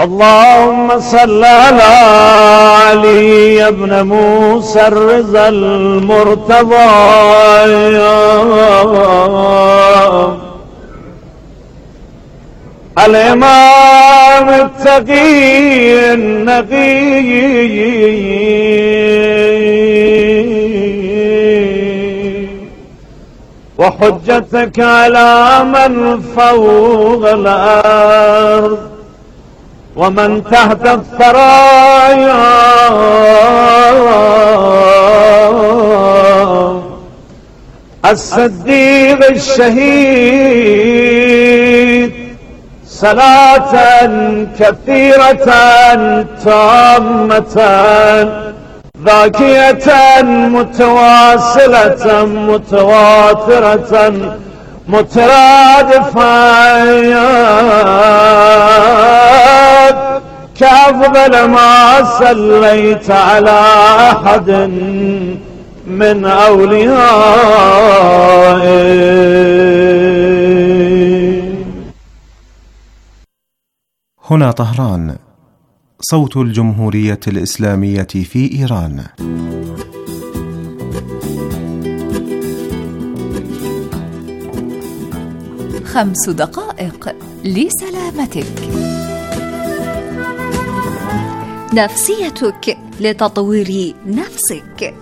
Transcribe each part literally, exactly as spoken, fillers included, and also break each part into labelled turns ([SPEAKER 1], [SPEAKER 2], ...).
[SPEAKER 1] اللهم صل على علي بن موسى الرضا المرتضى الإمام التقي النقي وحجتك على من فوق الأرض ومن تحت الثرايا الصديق الشهيد صلاة كثيرة تامة ذاكية متواصلة متواترة مترادفة كأفضل ما صليت على أحد من أوليائك.
[SPEAKER 2] هنا طهران، صوت الجمهورية الإسلامية في إيران.
[SPEAKER 3] خمس دقائق لسلامتك. نفسيتك لتطوير نفسك.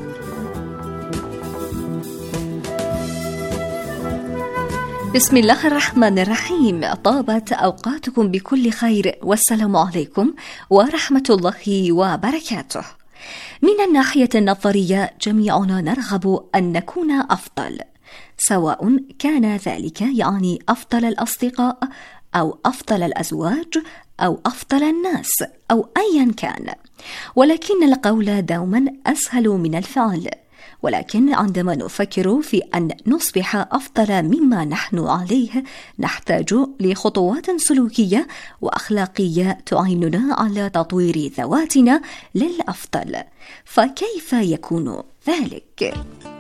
[SPEAKER 3] بسم الله الرحمن الرحيم. طابت أوقاتكم بكل خير، والسلام عليكم ورحمة الله وبركاته. من الناحية النظرية جميعنا نرغب أن نكون أفضل، سواء كان ذلك يعني أفضل الأصدقاء أو أفضل الأزواج أو أفضل الناس أو أيا كان، ولكن القول دوما أسهل من الفعل. ولكن عندما نفكر في أن نصبح أفضل مما نحن عليه نحتاج لخطوات سلوكية وأخلاقية تعيننا على تطوير ذواتنا للأفضل. فكيف يكون ذلك؟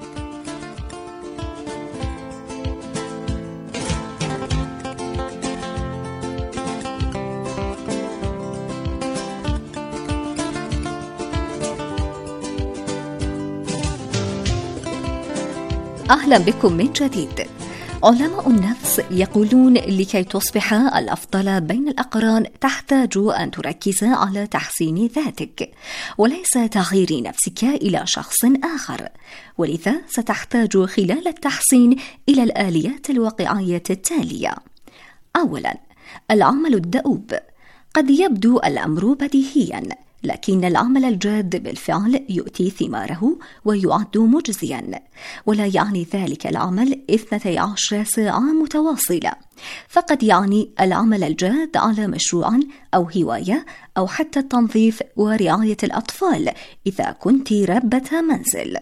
[SPEAKER 3] أهلا بكم من جديد. علماء النفس يقولون لكي تصبح الأفضل بين الأقران تحتاج أن تركز على تحسين ذاتك وليس تغيير نفسك إلى شخص آخر، ولذا ستحتاج خلال التحسين إلى الآليات الواقعية التالية. أولا، العمل الدؤوب. قد يبدو الأمر بديهيا، لكن العمل الجاد بالفعل يؤتي ثماره ويعد مجزيا، ولا يعني ذلك العمل اثنتي عشر ساعة متواصلة، فقد يعني العمل الجاد على مشروع أو هواية أو حتى التنظيف ورعاية الأطفال إذا كنت ربة منزل.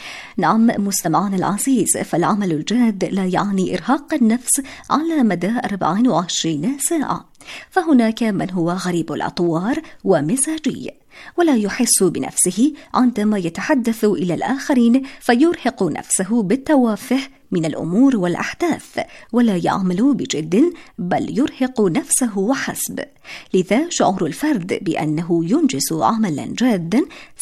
[SPEAKER 3] نعم مستمعنا العزيز، فالعمل الجاد لا يعني إرهاق النفس على مدى أربع وعشرين ساعة، فهناك من هو غريب الأطوار ومزاجي ولا يحس بنفسه عندما يتحدث إلى الآخرين، فيرهق نفسه بالتوافه من الأمور والأحداث ولا يعمل بجد بل يرهق نفسه وحسب. لذا شعور الفرد بأنه ينجز عملا جادا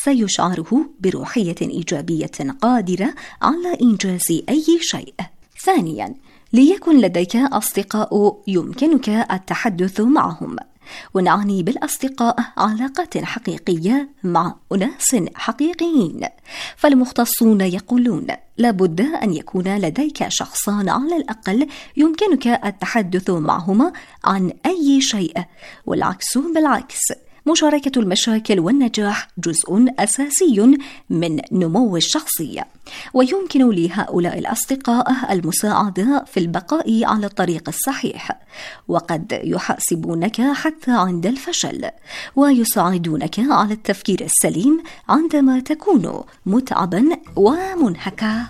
[SPEAKER 3] سيشعره بروحية إيجابية قادرة على إنجاز أي شيء. ثانيا، ليكن لديك أصدقاء يمكنك التحدث معهم، ونعني بالأصدقاء علاقة حقيقية مع أناس حقيقيين. فالمختصون يقولون لابد أن يكون لديك شخصان على الأقل يمكنك التحدث معهما عن أي شيء، والعكس بالعكس. مشاركة المشاكل والنجاح جزء أساسي من نمو الشخصية، ويمكن لهؤلاء الأصدقاء المساعدة في البقاء على الطريق الصحيح، وقد يحاسبونك حتى عند الفشل ويساعدونك على التفكير السليم عندما تكون متعبا ومنهكا.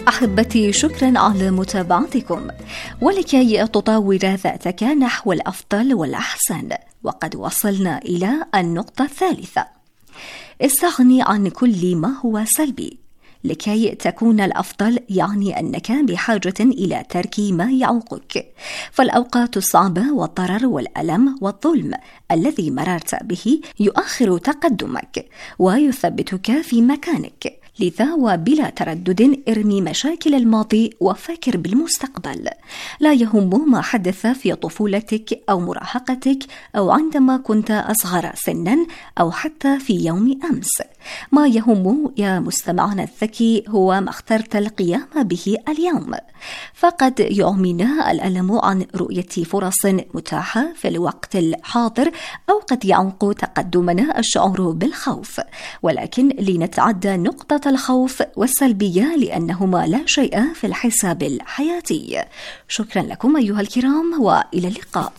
[SPEAKER 3] أحبتي، شكرا على متابعتكم. ولكي تطور ذاتك نحو الأفضل والأحسن، وقد وصلنا إلى النقطة الثالثة: استغني عن كل ما هو سلبي. لكي تكون الأفضل يعني أنك بحاجة إلى ترك ما يعوقك، فالأوقات الصعبة والضرر والألم والظلم الذي مررت به يؤخر تقدمك ويثبتك في مكانك. لذا وبلا تردد ارمي مشاكل الماضي وفكر بالمستقبل. لا يهم ما حدث في طفولتك أو مراهقتك أو عندما كنت أصغر سنا أو حتى في يوم أمس. ما يهم يا مستمعنا الذكي هو ما اخترت القيام به اليوم. فقد يعمينا الألم عن رؤية فرص متاحة في الوقت الحاضر، أو قد يعوق تقدمنا الشعور بالخوف، ولكن لنتعدى نقطة الخوف والسلبية لأنهما لا شيء في الحساب الحياتي. شكرا لكم أيها الكرام، وإلى اللقاء.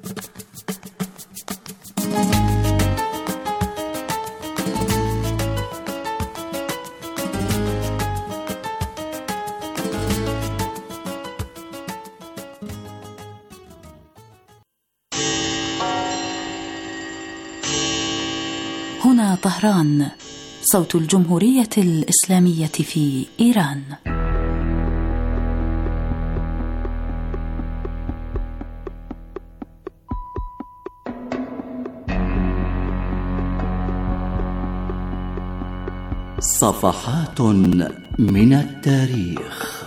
[SPEAKER 4] هنا طهران، صوت الجمهورية الإسلامية في إيران.
[SPEAKER 5] صفحات من التاريخ.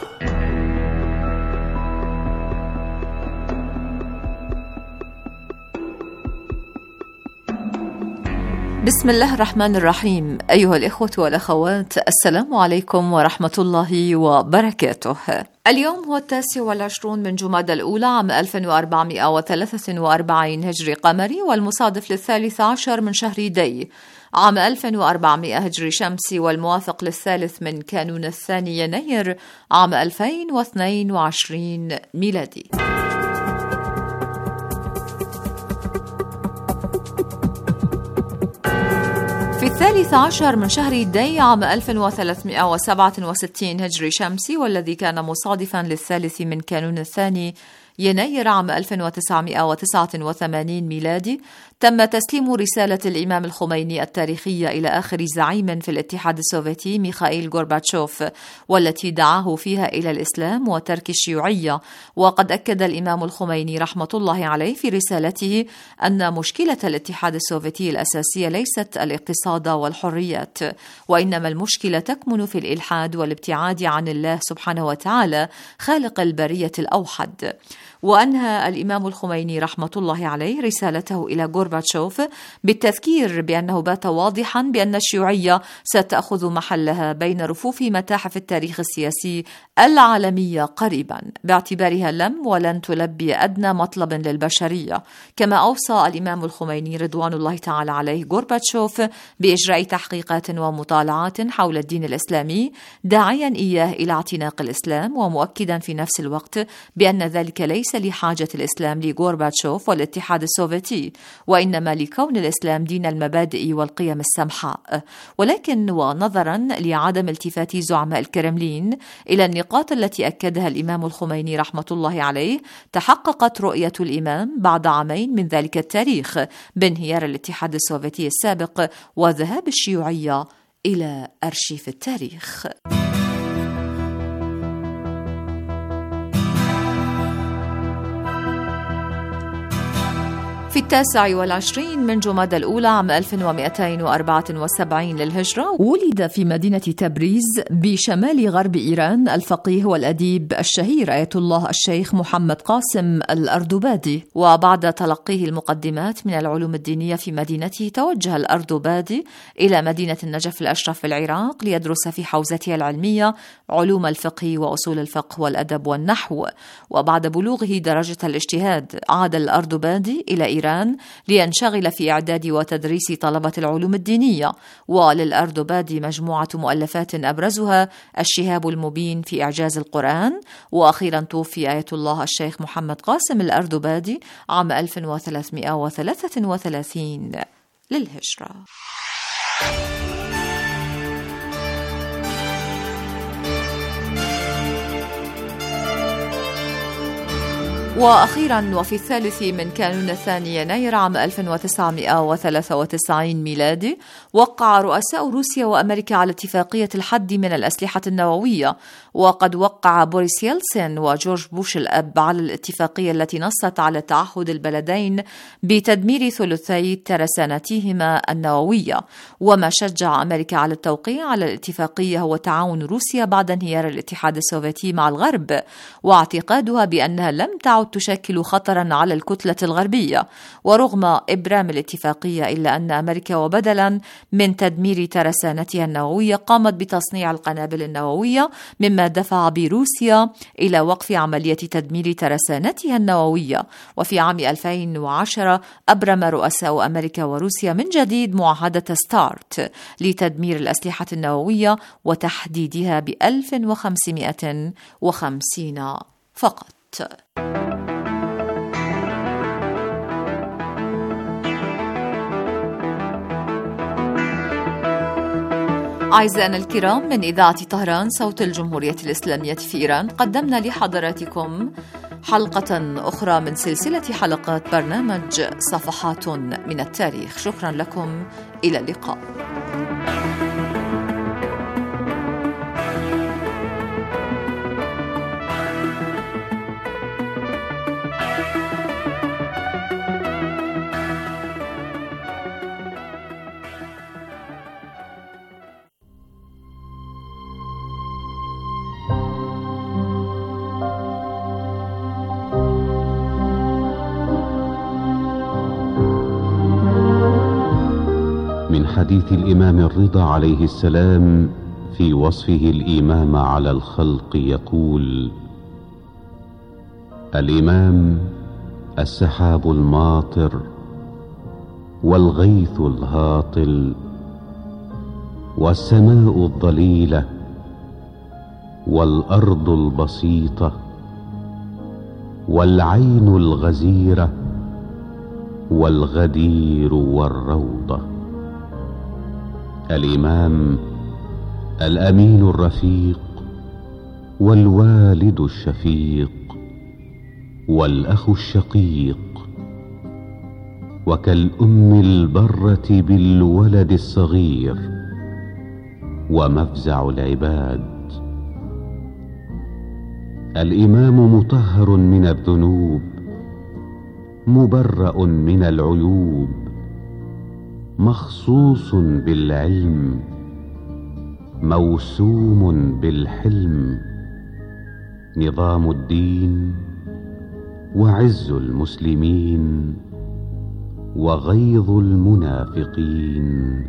[SPEAKER 6] بسم الله الرحمن الرحيم. أيها الإخوة والأخوات، السلام عليكم ورحمة الله وبركاته. اليوم هو التاسع والعشرون من جمادى الأولى عام ألف وأربعمائة وثلاثة وأربعين هجري قمري، والمصادف للثالث عشر من شهر دي عام ألف وأربعمائة هجري شمسي، والموافق للثالث من كانون الثاني يناير عام ألفين واثنين وعشرين ميلادي. في الثالث عشر من شهر دي عام ألف وثلاثمائة وسبعة وستين هجري شمسي، والذي كان مصادفا للثالث من كانون الثاني يناير عام ألف وتسعمائة وتسعة وثمانين ميلادي، تم تسليم رسالة الإمام الخميني التاريخية إلى آخر زعيم في الاتحاد السوفيتي ميخائيل غورباتشوف، والتي دعاه فيها إلى الإسلام وترك الشيوعية. وقد أكد الإمام الخميني رحمة الله عليه في رسالته أن مشكلة الاتحاد السوفيتي الأساسية ليست الاقتصاد والحريات، وإنما المشكلة تكمن في الإلحاد والابتعاد عن الله سبحانه وتعالى خالق البرية الأوحد. وأنهى الإمام الخميني رحمة الله عليه رسالته إلى غورباتشوف بالتذكير بأنه بات واضحا بأن الشيوعية ستأخذ محلها بين رفوف متاحف التاريخ السياسي العالمية قريبا، باعتبارها لم ولن تلبي أدنى مطلب للبشرية. كما أوصى الإمام الخميني رضوان الله تعالى عليه غورباتشوف بإجراء تحقيقات ومطالعات حول الدين الإسلامي، داعيا إياه إلى اعتناق الإسلام، ومؤكدا في نفس الوقت بأن ذلك ليس لحاجة الإسلام لغورباتشوف والاتحاد السوفيتي، وإنما لكون الإسلام دين المبادئ والقيم السمحاء. ولكن ونظرا لعدم التفات زعماء الكرملين إلى النقاط التي أكدها الإمام الخميني رحمة الله عليه، تحققت رؤية الإمام بعد عامين من ذلك التاريخ بانهيار الاتحاد السوفيتي السابق وذهاب الشيوعية إلى أرشيف التاريخ. في التاسع والعشرين من جمادى الأولى عام ألف ومئتين وأربعة وسبعين للهجرة، ولد في مدينة تبريز بشمال غرب إيران الفقيه والأديب الشهير آية الله الشيخ محمد قاسم الأردوبادي. وبعد تلقيه المقدمات من العلوم الدينية في مدينته، توجه الأردوبادي إلى مدينة النجف الأشرف في العراق ليدرس في حوزته العلمية علوم الفقه وأصول الفقه والأدب والنحو. وبعد بلوغه درجة الاجتهاد، عاد الأردوبادي إلى إيران لينشغل في إعداد وتدريس طلبة العلوم الدينية. وللأردوبادي مجموعة مؤلفات أبرزها الشهاب المبين في إعجاز القرآن. وأخيرا توفي آية الله الشيخ محمد قاسم الأردوبادي عام ألف وثلاثمائة وثلاثة وثلاثين للهجرة. وأخيرا وفي الثالث من كانون الثاني يناير عام ألف وتسعمائة وثلاثة وتسعين ميلادي وقع رؤساء روسيا وأمريكا على اتفاقية الحد من الأسلحة النووية. وقد وقع بوريس يلتسين وجورج بوش الأب على الاتفاقية التي نصت على تعهد البلدين بتدمير ثلثي ترسانتهما النووية. وما شجع أمريكا على التوقيع على الاتفاقية هو تعاون روسيا بعد انهيار الاتحاد السوفيتي مع الغرب، واعتقادها بأنها لم تعد تشكل خطرا على الكتلة الغربية. ورغم إبرام الاتفاقية إلا أن أمريكا وبدلا من تدمير ترسانتها النووية قامت بتصنيع القنابل النووية، مما دفع بروسيا إلى وقف عملية تدمير ترسانتها النووية. وفي عام ألفين وعشرة أبرم رؤساء أمريكا وروسيا من جديد معاهدة ستارت لتدمير الأسلحة النووية وتحديدها ب ألف وخمسمائة وخمسين فقط. أعزائنا الكرام، من إذاعة طهران صوت الجمهورية الإسلامية في إيران قدمنا لحضراتكم حلقة أخرى من سلسلة حلقات برنامج صفحات من التاريخ. شكرا لكم، إلى اللقاء.
[SPEAKER 7] حديث الإمام الرضا عليه السلام في وصفه الإمام على الخلق يقول: الإمام السحاب الماطر والغيث الهاطل والسماء الضليلة والأرض البسيطة والعين الغزيرة والغدير والروضة. الإمام الأمين الرفيق والوالد الشفيق والأخ الشقيق، وكالأم البرة بالولد الصغير ومفزع العباد. الإمام مطهر من الذنوب مبرأ من العيوب، مخصوص بالعلم موسوم بالحلم، نظام الدين وعز المسلمين وغيظ المنافقين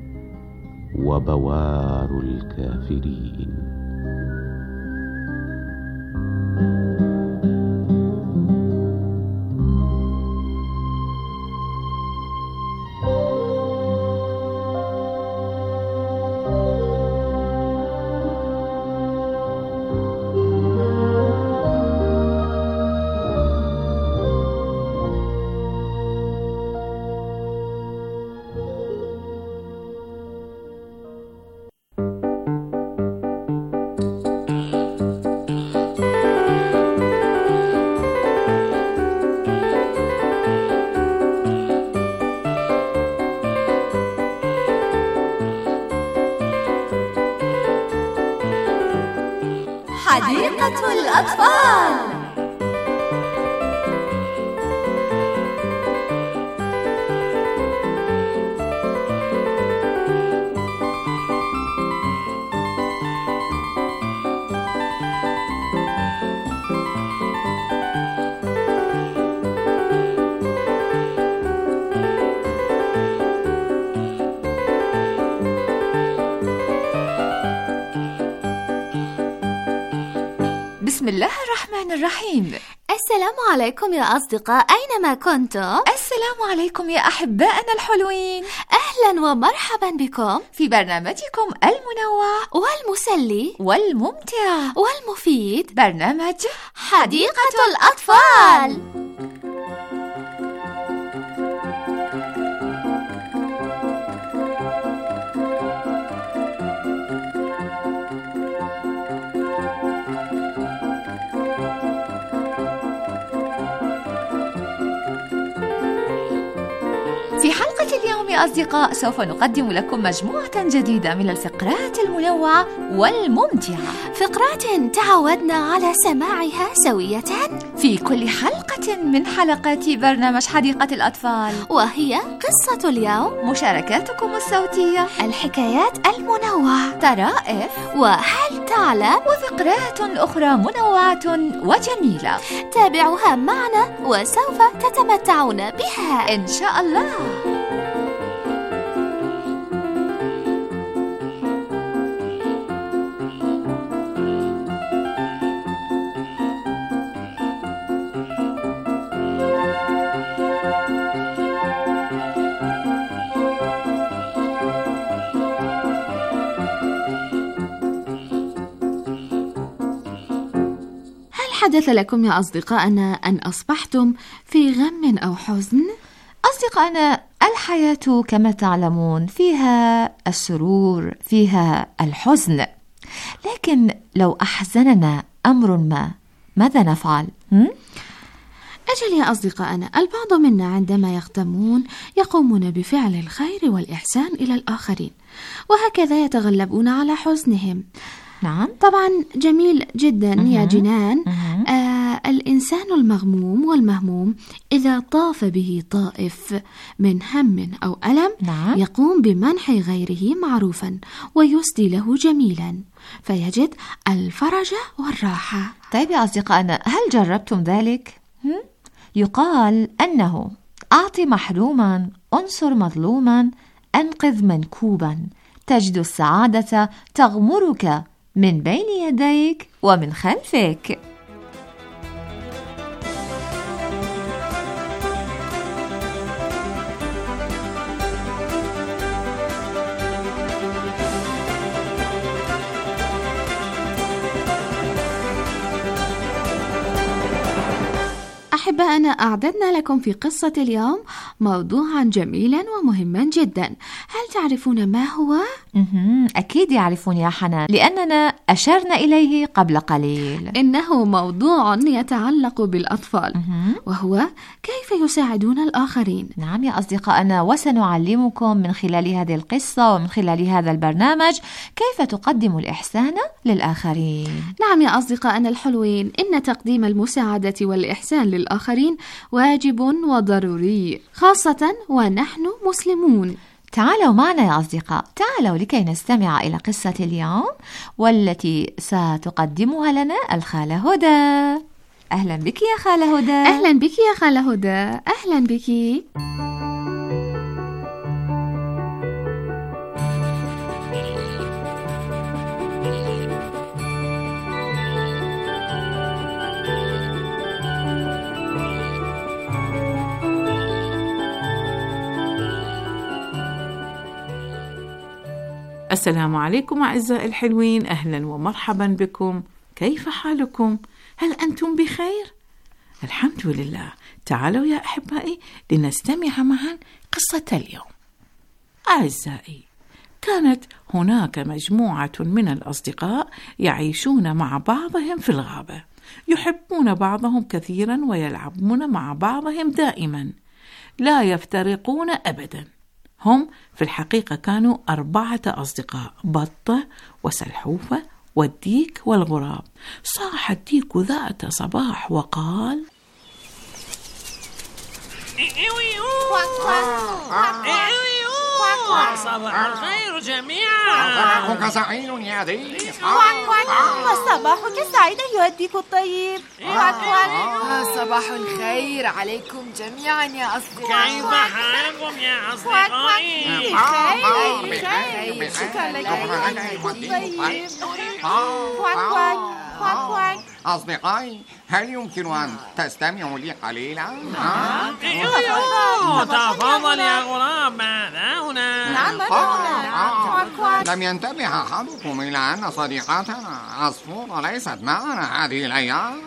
[SPEAKER 7] وبوار الكافرين.
[SPEAKER 3] حديقة الأطفال.
[SPEAKER 6] بسم الله الرحمن الرحيم.
[SPEAKER 8] السلام عليكم يا أصدقاء، أينما كنتم.
[SPEAKER 6] السلام عليكم يا أحبائنا الحلوين.
[SPEAKER 8] أهلا ومرحبا بكم
[SPEAKER 6] في برنامجكم المنوع
[SPEAKER 8] والمسلي
[SPEAKER 6] والممتع
[SPEAKER 8] والمفيد،
[SPEAKER 6] برنامج
[SPEAKER 8] حديقة الأطفال.
[SPEAKER 6] اليوم يا أصدقاء سوف نقدم لكم مجموعة جديدة من الفقرات المنوعة والممتعة،
[SPEAKER 8] فقرات تعودنا على سماعها سوية
[SPEAKER 6] في كل حلقة من حلقات برنامج حديقة الأطفال،
[SPEAKER 8] وهي قصة اليوم،
[SPEAKER 6] مشاركاتكم الصوتية،
[SPEAKER 8] الحكايات المنوعة،
[SPEAKER 6] طرائف،
[SPEAKER 8] وهل تعلم،
[SPEAKER 6] وفقرات أخرى منوعة وجميلة.
[SPEAKER 8] تابعوها معنا وسوف تتمتعون بها
[SPEAKER 6] إن شاء الله.
[SPEAKER 8] حدث لكم يا أصدقائنا أن أصبحتم في غم أو حزن؟
[SPEAKER 6] أصدقائنا، الحياة كما تعلمون فيها السرور، فيها الحزن، لكن لو أحزننا أمر ما، ماذا نفعل؟ هم؟
[SPEAKER 8] أجل يا أصدقائنا، البعض منا عندما يغتمون يقومون بفعل الخير والإحسان إلى الآخرين، وهكذا يتغلبون على حزنهم.
[SPEAKER 6] نعم،
[SPEAKER 8] طبعا جميل جدا يا جنان. آه الإنسان المغموم والمهموم إذا طاف به طائف من هم أو ألم،
[SPEAKER 6] نعم،
[SPEAKER 8] يقوم بمنح غيره معروفا ويسدي له جميلا فيجد الفرج والراحة.
[SPEAKER 6] طيب يا أصدقائنا، هل جربتم ذلك؟ هم؟ يقال أنه أعطي محروما، أنصر مظلوما، أنقذ منكوبا، تجد السعادة تغمرك من بين يديك ومن خلفك.
[SPEAKER 8] أحبائنا، أعددنا لكم في قصة اليوم موضوعا جميلا ومهما جدا. هل تعرفون ما هو؟
[SPEAKER 6] أكيد يعرفون يا حنان، لأننا أشرنا إليه قبل قليل.
[SPEAKER 8] إنه موضوع يتعلق بالأطفال، وهو كيف يساعدون الآخرين.
[SPEAKER 6] نعم يا أصدقائنا، وسنعلمكم من خلال هذه القصة ومن خلال هذا البرنامج كيف تقدم الإحسان للآخرين.
[SPEAKER 8] نعم يا أصدقائنا الحلوين، إن تقديم المساعدة والإحسان للآخرين واجب وضروري، خاصة ونحن مسلمون.
[SPEAKER 6] تعالوا معنا يا أصدقاء، تعالوا لكي نستمع إلى قصة اليوم والتي ستقدمها لنا الخالة هدى. أهلا بك يا خالة هدى.
[SPEAKER 8] أهلا بك يا خالة هدى. أهلا بك.
[SPEAKER 9] السلام عليكم أعزائي الحلوين، أهلا ومرحبا بكم. كيف حالكم؟ هل أنتم بخير؟ الحمد لله. تعالوا يا أحبائي لنستمع معا قصة اليوم. أعزائي، كانت هناك مجموعة من الأصدقاء يعيشون مع بعضهم في الغابة، يحبون بعضهم كثيرا ويلعبون مع بعضهم دائما، لا يفترقون أبدا. هم في الحقيقة كانوا أربعة أصدقاء: بطة وسلحوفة والديك والغراب. صاح الديك ذات صباح وقال:
[SPEAKER 10] صباح الخير جميعا.
[SPEAKER 11] صباحك سعيد يا ديك.
[SPEAKER 12] صباحك سعيد أيها الديك الطيب.
[SPEAKER 13] صباح الخير عليكم جميعا يا أصدقاء.
[SPEAKER 10] كيف حالكم يا أصدقائي؟
[SPEAKER 12] بخير، شكرا لك أيها الديك الطيب.
[SPEAKER 11] أصدقائي، هل يمكن أن تستمعوا لي قليلا؟
[SPEAKER 10] تفضل يا غراب، ماذا هنا؟
[SPEAKER 12] نعم هنا.
[SPEAKER 11] لم ينتبه أحدكم إلى أن صديقتنا عصفورة ليست معنا هذه الأيام؟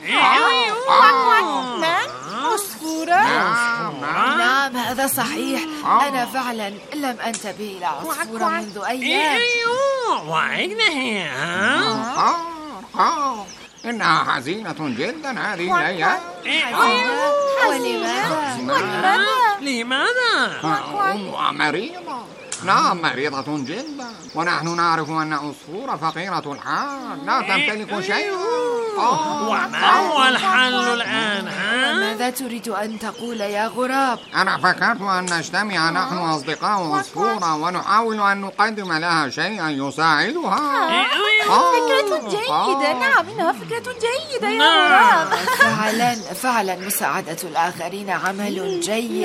[SPEAKER 12] نعم، عصفورة؟
[SPEAKER 13] نعم هذا صحيح، أنا فعلا لم أنتبه إلى عصفورة منذ أيام.
[SPEAKER 10] وأين هي؟
[SPEAKER 11] إنها حزينة جدا هذه الأيام.
[SPEAKER 13] ولماذا؟
[SPEAKER 10] لماذا؟
[SPEAKER 11] مريضة. نعم مريضة جدا، ونحن نعرف أن عصفورة فقيرة الحال لا تمتلك شيئا.
[SPEAKER 10] وما هو الحل الآن؟
[SPEAKER 13] ماذا تريد أن تقول يا غراب؟
[SPEAKER 11] أنا فكرت أن نجتمع نحن أصدقاء عصفورة ونحاول أن نقدم لها شيئا يساعدها.
[SPEAKER 12] فكرة جيدة. نعم إنها فكرة جيدة يا غراب.
[SPEAKER 13] فعلا فعلا مساعدة الآخرين عمل جيد.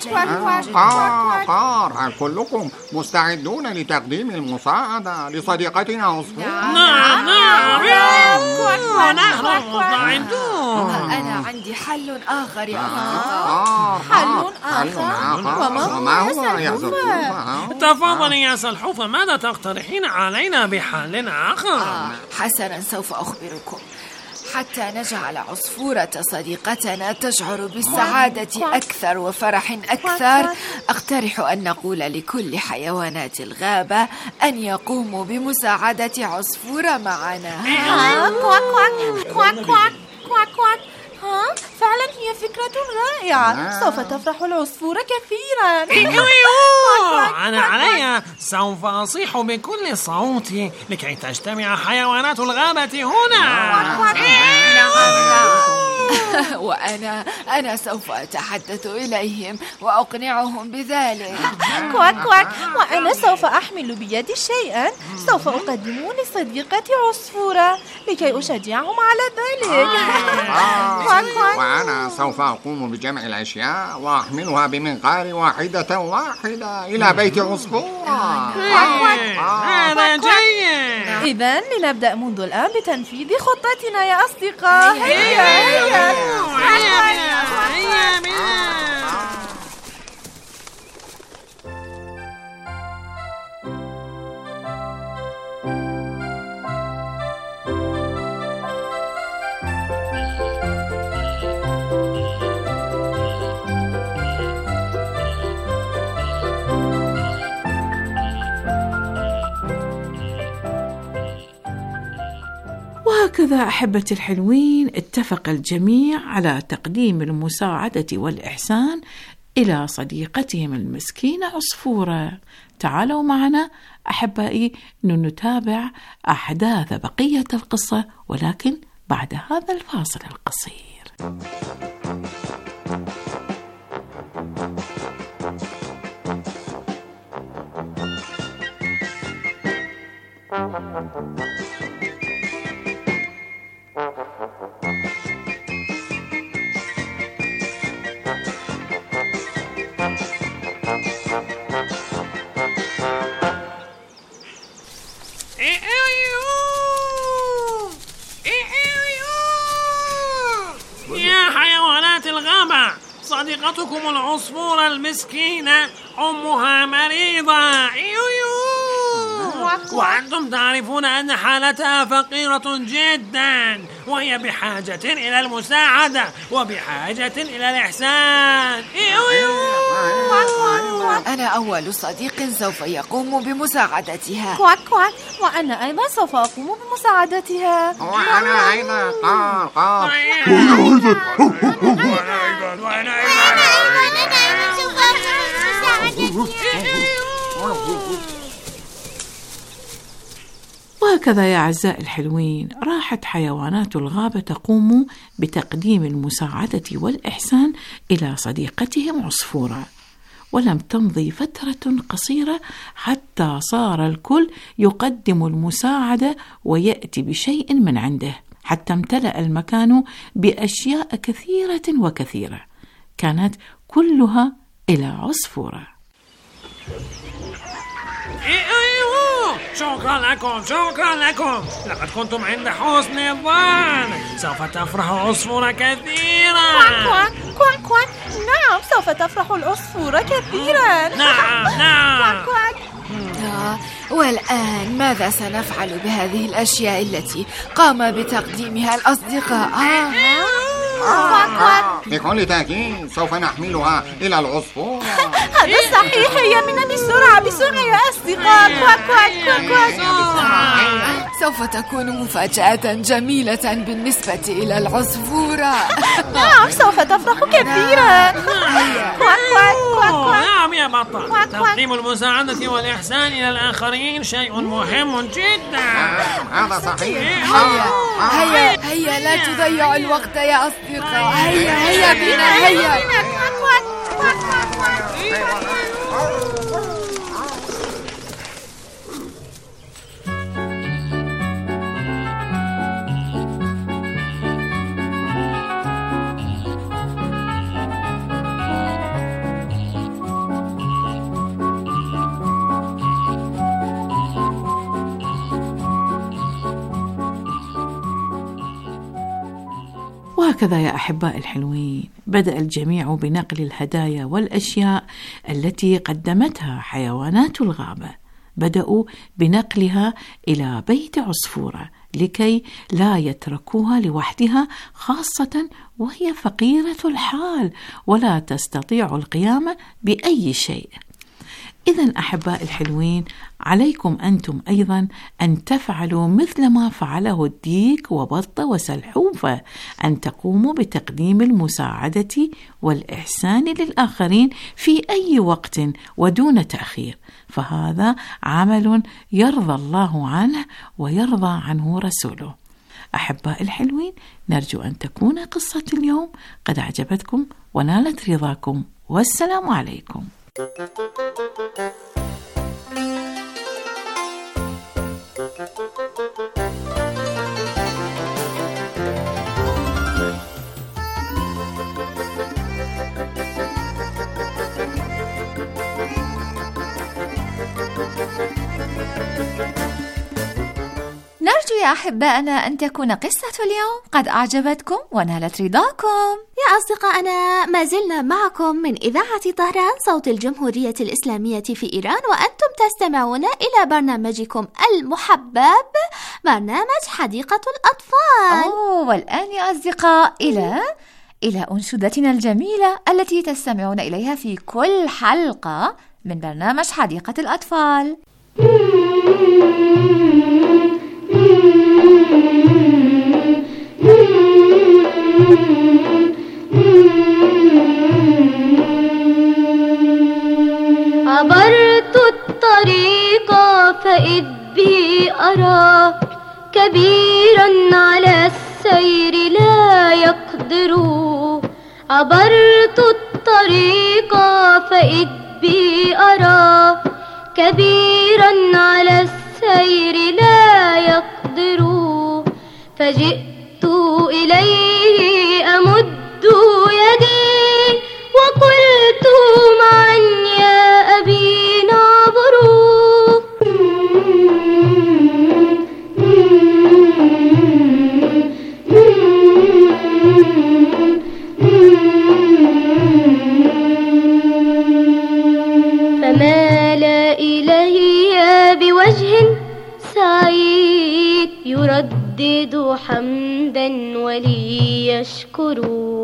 [SPEAKER 11] قار هل كلكم مستعدون لتقديم المساعدة لصديقتنا عصفورة؟
[SPEAKER 10] نعم نعم ونحن مستعدون.
[SPEAKER 13] أنا عندي حل آخر يا أصدقاء.
[SPEAKER 12] حل آخر؟
[SPEAKER 11] وما هو يا سلحوفة؟
[SPEAKER 10] تفضلي يا سلحوفة، ماذا تقترحين علينا بحل آخر؟
[SPEAKER 13] حسنا سوف أخبركم. حتى نجعل عصفورة صديقتنا تشعر بالسعادة أكثر وفرح أكثر، أقترح أن نقول لكل حيوانات الغابة أن يقوموا بمساعدة عصفورة معنا.
[SPEAKER 12] كواك كواك كواك كواك كواك كواك. ها فعلا هي فكرة رائعة. سوف تفرح العصفورة كثيرا.
[SPEAKER 10] أنا علي سوف أصيح بكل صوتي لكي تجتمع حيوانات الغابة هنا.
[SPEAKER 13] وأنا أنا سوف أتحدث إليهم وأقنعهم بذلك.
[SPEAKER 12] كواك كواك. وأنا سوف أحمل بيدي شيئا سوف أقدمه لصديقتي عصفورة لكي أشجعهم على ذلك.
[SPEAKER 11] كواك كواك. وأنا سوف أقوم بجمع الأشياء وأحملها بمنقار واحدة واحدة إلى بيت عصفورة.
[SPEAKER 10] هذا جيد.
[SPEAKER 12] إذن لنبدأ منذ الآن بتنفيذ خطتنا يا أصدقاء. هيا هيا هيا بنا.
[SPEAKER 9] وهكذا أحبتي الحلوين اتفق الجميع على تقديم المساعدة والإحسان إلى صديقتهم المسكينة عصفورة. تعالوا معنا أحبائي نتابع أحداث بقية القصة، ولكن بعد هذا الفاصل القصير.
[SPEAKER 10] يا حيوانات الغابة، صديقتكم العصفورة المسكينة أمها مريضة، وأنتم تعرفون أن حالتها فقيرة جدا، وهي بحاجة إلى المساعدة وبحاجة إلى الإحسان.
[SPEAKER 13] أنا أول صديق سوف يقوم بمساعدتها.
[SPEAKER 12] كواك كواك. وأنا أيضا سوف أقوم بمساعدتها.
[SPEAKER 11] وأنا أيضا. قار قار.
[SPEAKER 10] وأنا أيضا.
[SPEAKER 9] وهكذا يا أعزائي الحلوين راحت حيوانات الغابة تقوم بتقديم المساعدة والإحسان إلى صديقتهم عصفورة. ولم تمضي فترة قصيرة حتى صار الكل يقدم المساعدة ويأتي بشيء من عنده، حتى امتلأ المكان بأشياء كثيرة وكثيرة كانت كلها إلى عصفورة.
[SPEAKER 10] شكرا لكم شكرا لكم، لقد كنتم عند حسن الظن. سوف تفرح عصفورة كثيرا.
[SPEAKER 12] كواك كواك كواك كواك. نعم سوف تفرح العصفورة كثيرا.
[SPEAKER 10] نعم نعم.
[SPEAKER 12] كواك كواك.
[SPEAKER 13] والآن ماذا سنفعل بهذه الأشياء التي قام بتقديمها الأصدقاء؟
[SPEAKER 11] بكل تأكيد سوف نحملها إلى العصفورة.
[SPEAKER 12] هذا صحيح. هيا بنا بسرعة بسرعة يا أصدقاء. كواك كواك كواك.
[SPEAKER 13] سوف تكون مفاجأة جميلة بالنسبة إلى العصفورة.
[SPEAKER 12] نعم سوف تفرح كثيرا.
[SPEAKER 10] نعم يا بطل، تقديم المساعدة والإحسان إلى الآخرين شيء مهم جدا.
[SPEAKER 11] هذا صحيح.
[SPEAKER 13] هيا هيا هيا لا تضيعوا الوقت يا أصدقاء. هيا هيا بنا هيا.
[SPEAKER 9] وهكذا يا أحباء الحلوين بدأ الجميع بنقل الهدايا والأشياء التي قدمتها حيوانات الغابة. بدأوا بنقلها إلى بيت عصفورة لكي لا يتركوها لوحدها، خاصة وهي فقيرة الحال ولا تستطيع القيام بأي شيء. إذن أحباء الحلوين، عليكم أنتم أيضا أن تفعلوا مثل ما فعله الديك وبطة وسلحوفة، أن تقوموا بتقديم المساعدة والإحسان للآخرين في أي وقت ودون تأخير، فهذا عمل يرضى الله عنه ويرضى عنه رسوله. أحباء الحلوين، نرجو أن تكون قصة اليوم قد أعجبتكم ونالت رضاكم، والسلام عليكم.
[SPEAKER 6] نرجو يا أحبائنا أن تكون قصة اليوم قد أعجبتكم ونالت رضاكم.
[SPEAKER 8] يا أصدقائنا، ما زلنا معكم من إذاعة طهران صوت الجمهورية الإسلامية في إيران، وأنتم تستمعون إلى برنامجكم المحبب، برنامج حديقة الأطفال.
[SPEAKER 6] أوه، والآن يا أصدقاء إلى إلى أنشودتنا الجميلة التي تستمعون إليها في كل حلقة من برنامج حديقة الأطفال.
[SPEAKER 14] عبرت الطريق فإذ بي أرى كبيرا على السير لا يقدر. عبرت الطريق فإذ بي أرى كبيرا على السير لا يقدر. فجئت إليه أمد يدي وقلت معا يا أبي نعبر. فمال إلي بوجه سعيد يردد حمدا ولي يشكر.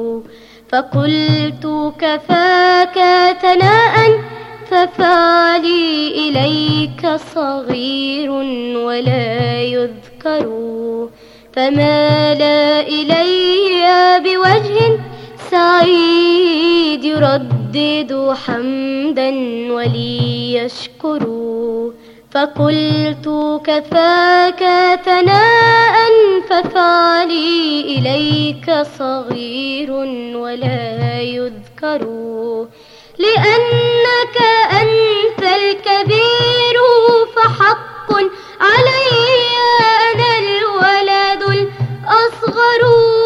[SPEAKER 14] فقلت كفاك ثناء ففعلي إليك صغير ولا يذكر. فمال إلي بوجه سعيد يردد حمدا ولي يشكر. فقلت كفاك ثناء ففعلي إليك صغير ولا يذكر. لأنك أنت الكبير فحق علي أنا الولد الأصغر.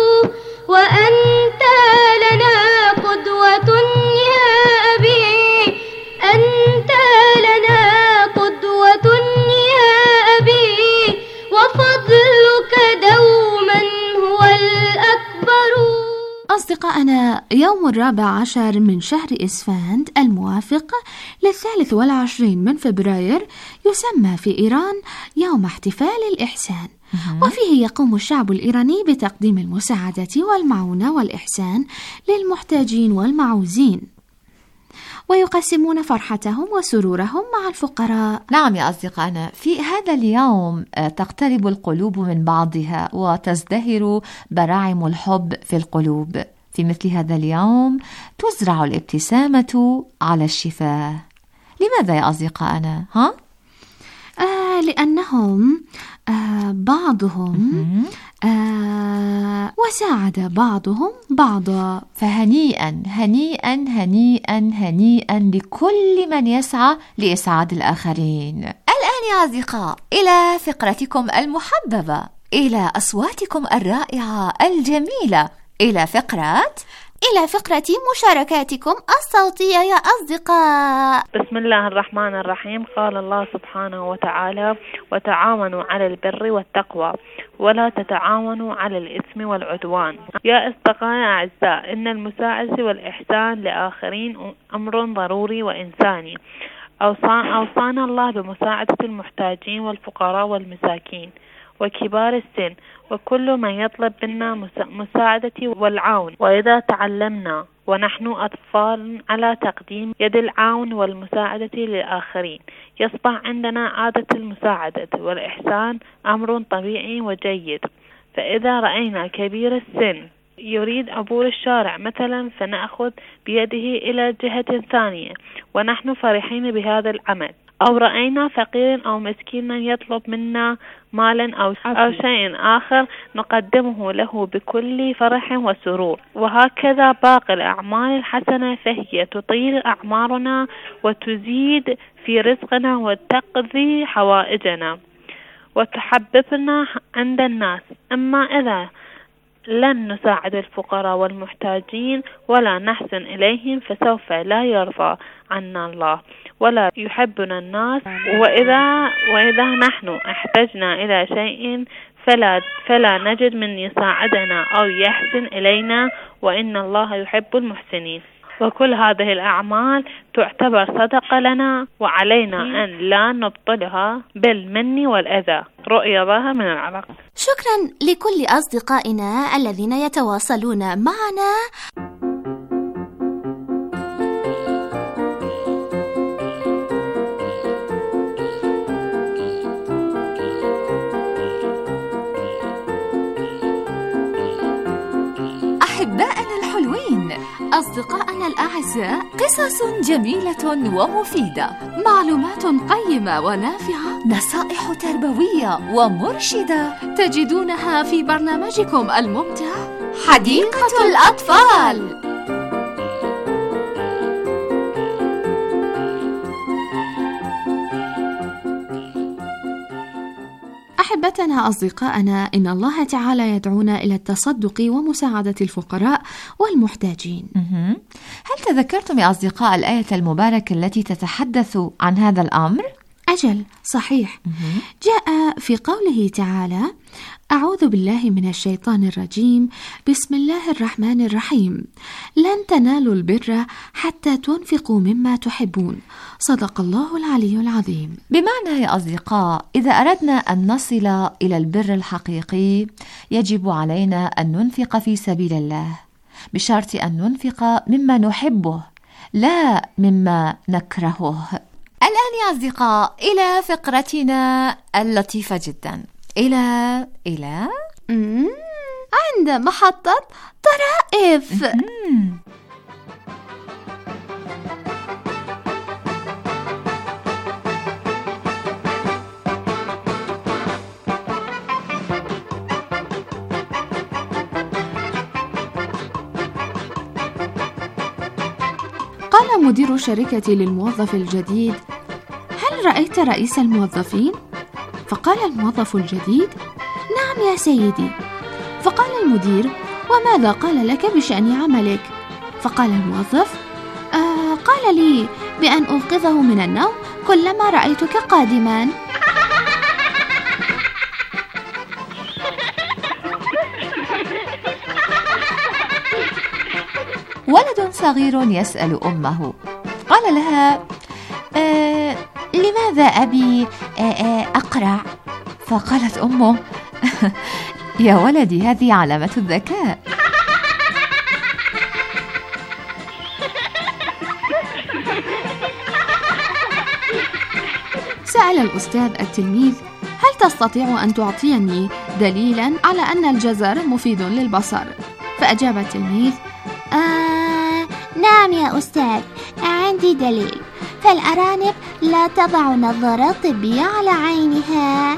[SPEAKER 14] وأنت لنا قدوة يا أبي، أنت لنا قدوة يا أبي، وفضلك دوما هو الأكبر.
[SPEAKER 8] أصدقائنا، يوم الرابع عشر من شهر إسفند الموافق للثالث والعشرين من فبراير يسمى في إيران يوم احتفال الإحسان، وفيه يقوم الشعب الإيراني بتقديم المساعدة والمعونة والإحسان للمحتاجين والمعوزين، ويقسمون فرحتهم وسرورهم مع الفقراء.
[SPEAKER 6] نعم يا أصدقائنا، في هذا اليوم تقترب القلوب من بعضها وتزدهر براعم الحب في القلوب. في مثل هذا اليوم تزرع الابتسامة على الشفاه. لماذا يا أصدقائنا؟ ها؟
[SPEAKER 8] آه لأنهم آه بعضهم آه وساعد بعضهم بعضا.
[SPEAKER 6] فهنيئا هنيئا هنيئا هنيئا لكل من يسعى لإسعاد الآخرين. الآن يا أصدقاء إلى فقرتكم المحببة، إلى أصواتكم الرائعة الجميلة، إلى فقرة
[SPEAKER 8] إلى فقرة مشاركاتكم الصوتية يا أصدقاء.
[SPEAKER 15] بسم الله الرحمن الرحيم. قال الله سبحانه وتعالى: وتعاونوا على البر والتقوى ولا تتعاونوا على الإثم والعدوان. يا أصدقائي أعزاء، إن المساعدة والإحسان لآخرين أمر ضروري وإنساني. أوصانا الله بمساعدة المحتاجين والفقراء والمساكين وكبار السن وكل من يطلب منا مساعدتي والعون. وإذا تعلمنا ونحن أطفال على تقديم يد العون والمساعدة للآخرين، يصبح عندنا عادة المساعدة والإحسان أمر طبيعي وجيد. فإذا رأينا كبير السن يريد عبور الشارع مثلا، فنأخذ بيده إلى جهة ثانية ونحن فرحين بهذا العمل. أو رأينا فقيرا أو مسكينا يطلب منا مالا أو, أو شيء آخر، نقدمه له بكل فرح وسرور. وهكذا باقي الأعمال الحسنة، فهي تطيل أعمارنا وتزيد في رزقنا وتقضي حوائجنا وتحببنا عند الناس. أما إذا لن نساعد الفقراء والمحتاجين ولا نحسن إليهم، فسوف لا يرضى عنا الله ولا يحبنا الناس. وإذا وإذا نحن احتجنا إلى شيء فلا فلا نجد من يساعدنا أو يحسن إلينا، وإن الله يحب المحسنين. وكل هذه الأعمال تعتبر صدقة لنا، وعلينا أن لا نبطلها بالمن والأذى. رؤية ظاهر من العراق.
[SPEAKER 8] شكرا لكل أصدقائنا الذين يتواصلون معنا.
[SPEAKER 6] أحبائنا الحلوين،
[SPEAKER 3] أصدقائنا الأعزاء،
[SPEAKER 6] قصص جميلة ومفيدة،
[SPEAKER 3] معلومات قيمة ونافعة،
[SPEAKER 6] نصائح تربوية ومرشدة
[SPEAKER 3] تجدونها في برنامجكم الممتع
[SPEAKER 6] حديقة الأطفال.
[SPEAKER 3] أحبتنا أصدقائنا، إن الله تعالى يدعونا إلى التصدق ومساعدة الفقراء والمحتاجين.
[SPEAKER 6] هل تذكرتم يا أصدقاء الآية المباركة التي تتحدث عن هذا الأمر؟
[SPEAKER 3] أجل، صحيح. جاء في قوله تعالى: أعوذ بالله من الشيطان الرجيم، بسم الله الرحمن الرحيم، لن تنالوا البر حتى تنفقوا مما تحبون، صدق الله العلي العظيم.
[SPEAKER 6] بمعنى يا أصدقاء، إذا أردنا أن نصل إلى البر الحقيقي يجب علينا أن ننفق في سبيل الله، بشرط أن ننفق مما نحبه لا مما نكرهه. الآن يا أصدقاء إلى فقرتنا اللطيفة جدا، إلى إلى
[SPEAKER 8] عند محطة طرائف.
[SPEAKER 3] قال مدير شركتي للموظف الجديد: هل رأيت رئيس الموظفين؟ فقال الموظف الجديد: نعم يا سيدي. فقال المدير: وماذا قال لك بشأن عملك؟ فقال الموظف: آه قال لي بأن أنقذه من النوم كلما رأيتك قادما.
[SPEAKER 6] ولد صغير يسأل أمه، قال لها: آه لماذا أبي آه آه أقرع؟ فقالت أمه: يا ولدي، هذه علامة الذكاء.
[SPEAKER 3] سأل الأستاذ التلميذ: هل تستطيع أن تعطيني دليلا على أن الجزر مفيد للبصر؟ فأجاب التلميذ:
[SPEAKER 8] آه نعم يا أستاذ، عندي دليل. فالأرانب لا تضع نظارات طبية على عينها.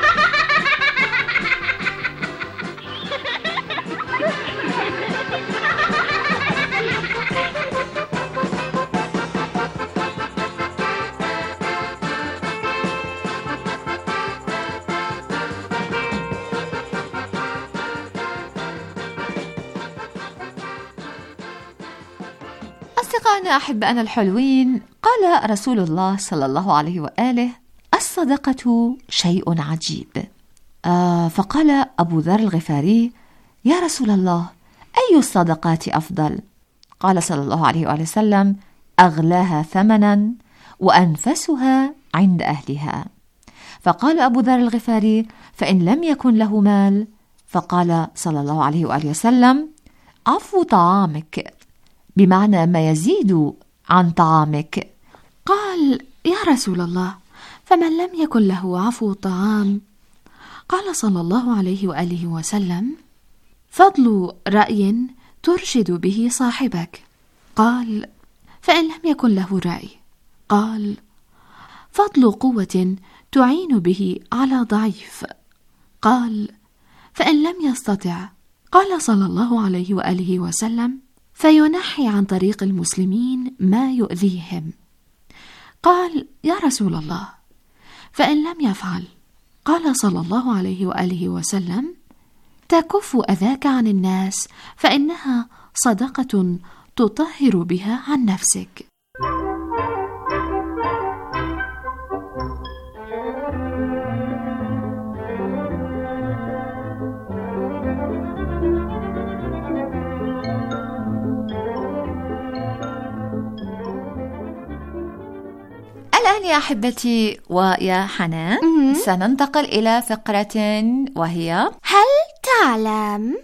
[SPEAKER 6] أصدقائنا أحبائنا الحلوين، قال رسول الله صلى الله عليه وآله: الصدقة شيء عجيب. آه فقال أبو ذر الغفاري: يا رسول الله، أي الصدقات أفضل؟ قال صلى الله عليه وآله وسلم: أغلاها ثمنا وأنفسها عند أهلها. فقال أبو ذر الغفاري: فإن لم يكن له مال؟ فقال صلى الله عليه وآله وسلم: عفو طعامك، بمعنى ما يزيد عن طعامك.
[SPEAKER 9] قال: يا رسول الله، فمن لم يكن له عفو طعام؟ قال صلى الله عليه وآله وسلم: فضل رأي ترشد به صاحبك. قال: فإن لم يكن له رأي؟ قال: فضل قوة تعين به على ضعيف. قال: فإن لم يستطع؟ قال صلى الله عليه وآله وسلم: فينحي عن طريق المسلمين ما يؤذيهم. قال: يا رسول الله، فإن لم يفعل؟ قال صلى الله عليه وآله وسلم: تكف أذاك عن الناس، فإنها صدقة تطهر بها عن نفسك.
[SPEAKER 6] الآن يا أحبتي ويا حنان سننتقل إلى فقرة وهي
[SPEAKER 8] هل تعلم؟